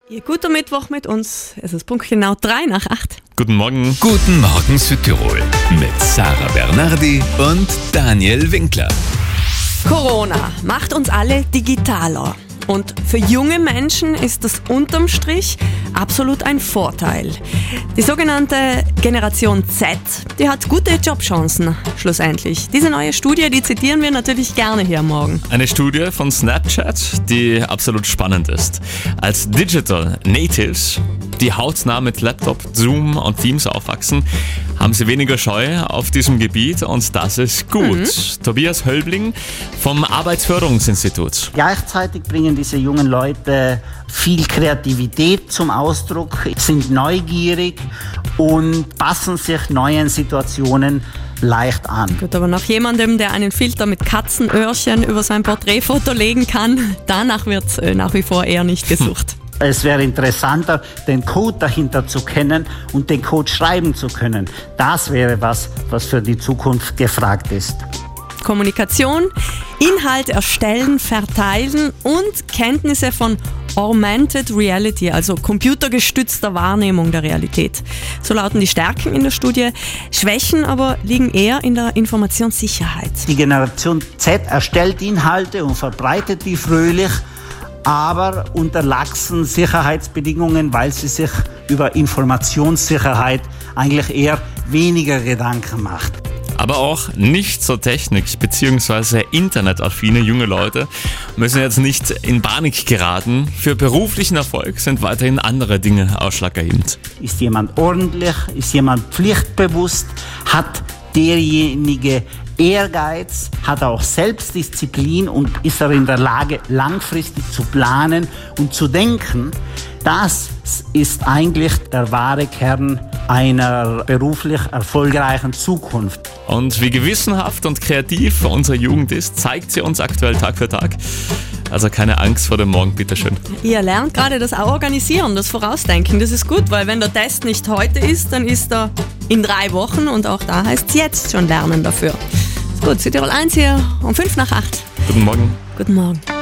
Ihr guter Mittwoch mit uns. Es ist punktgenau 7:03. Guten Morgen. Guten Morgen Südtirol mit Sarah Bernardi und Daniel Winkler. Corona macht uns alle digitaler. Und für junge Menschen ist das unterm Strich absolut ein Vorteil. Die sogenannte Generation Z, die hat gute Jobchancen schlussendlich. Diese neue Studie, die zitieren wir natürlich gerne hier morgen. Eine Studie von Snapchat, die absolut spannend ist. Als Digital Natives, die hautnah mit Laptop, Zoom und Teams aufwachsen, haben sie weniger Scheu auf diesem Gebiet und das ist gut. Tobias Hölbling vom Arbeitsförderungsinstitut. Gleichzeitig bringen diese jungen Leute viel Kreativität zum Ausdruck, sind neugierig und passen sich neuen Situationen leicht an. Gut, aber nach jemandem, der einen Filter mit Katzenöhrchen über sein Porträtfoto legen kann, danach wird nach wie vor eher nicht gesucht. Es wäre interessanter, den Code dahinter zu kennen und den Code schreiben zu können. Das wäre was für die Zukunft gefragt ist. Kommunikation, Inhalt erstellen, verteilen und Kenntnisse von Augmented Reality, also computergestützter Wahrnehmung der Realität. So lauten die Stärken in der Studie. Schwächen aber liegen eher in der Informationssicherheit. Die Generation Z erstellt Inhalte und verbreitet die fröhlich, aber unter laxen Sicherheitsbedingungen, weil sie sich über Informationssicherheit eigentlich eher weniger Gedanken macht. Aber auch nicht so technik- bzw. internetaffine junge Leute müssen jetzt nicht in Panik geraten. Für beruflichen Erfolg sind weiterhin andere Dinge ausschlaggebend. Ist jemand ordentlich? Ist jemand pflichtbewusst? Hat derjenige Ehrgeiz? Hat er auch Selbstdisziplin und ist er in der Lage, langfristig zu planen und zu denken? Das ist eigentlich der wahre Kern einer beruflich erfolgreichen Zukunft. Und wie gewissenhaft und kreativ unsere Jugend ist, zeigt sie uns aktuell Tag für Tag. Also keine Angst vor dem Morgen, bitteschön. Ihr lernt gerade das Organisieren, das Vorausdenken. Das ist gut, weil wenn der Test nicht heute ist, dann ist er in 3 Wochen und auch da heißt es jetzt schon lernen dafür. Ist gut, Südtirol 1 hier um 7:05. Guten Morgen. Guten Morgen.